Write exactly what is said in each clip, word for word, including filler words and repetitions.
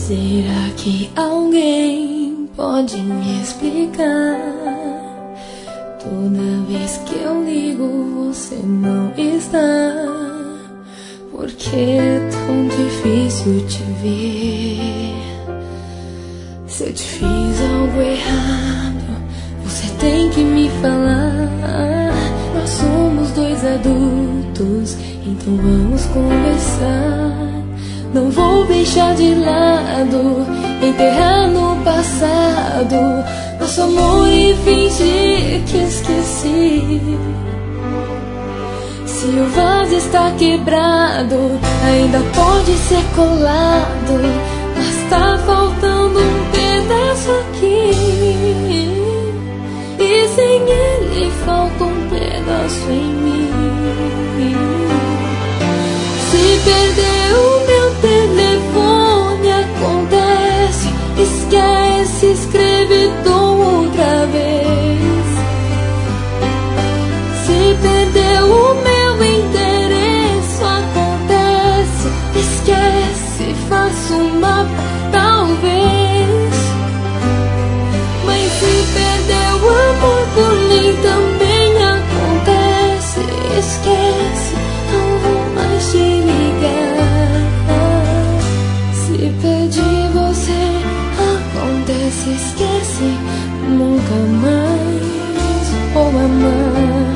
Será que alguém pode me explicar? Toda vez que eu ligo você não está. Por que é tão difícil te ver? Se eu te fiz algo errado, você tem que me falar. Nós somos dois adultos, então vamos conversar. Não vou deixar de lado, enterrar no passado nosso amor e fingir que esqueci. Se o vaso está quebrado, ainda pode ser colado, mas tá faltando um pedaço aqui. E sem ele falta um pedaço em mim. Se perder o meu telefone acontece, esquece, escreve outra vez. Se perder o meu endereço acontece, esquece, faço um mapa, talvez. Mas se perder o amor por mim também acontece, esquece, não vou mais te ligar. Se perdi você acontece, esquece, nunca mais vou amar.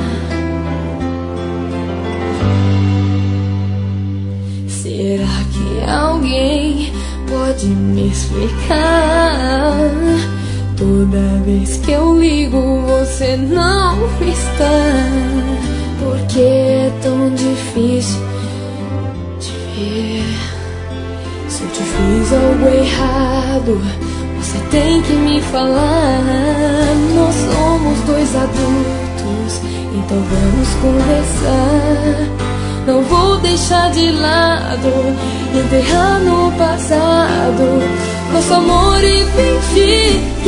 Será que alguém pode me explicar? Toda vez que eu ligo você não está. Por que é tão difícil te ver? Se eu te fiz algo errado, você tem que me falar. Nós somos dois adultos, então vamos conversar. Não vou deixar de lado, enterrar no passado nosso amor e fingir que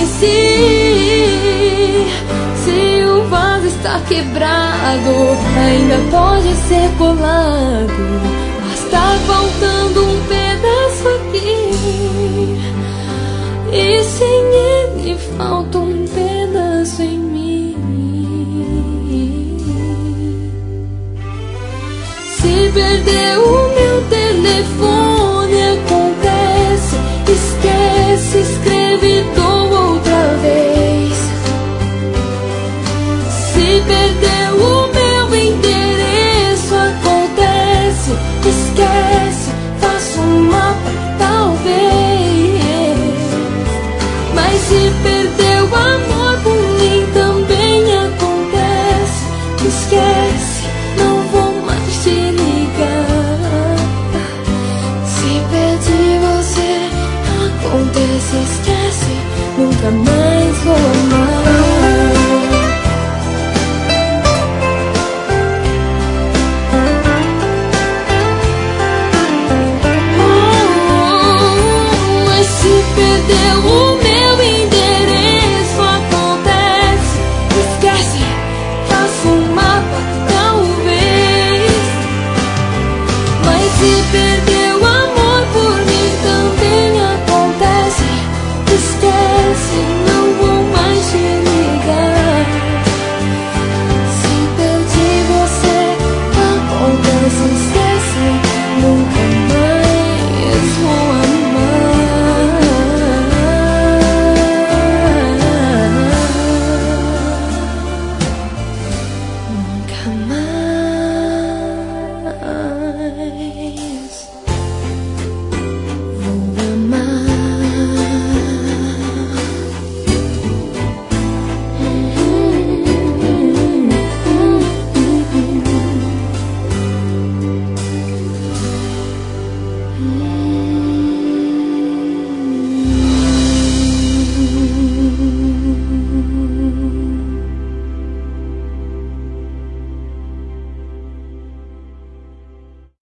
esqueci. Se o vaso está quebrado, ainda pode ser colado, mas tá faltando um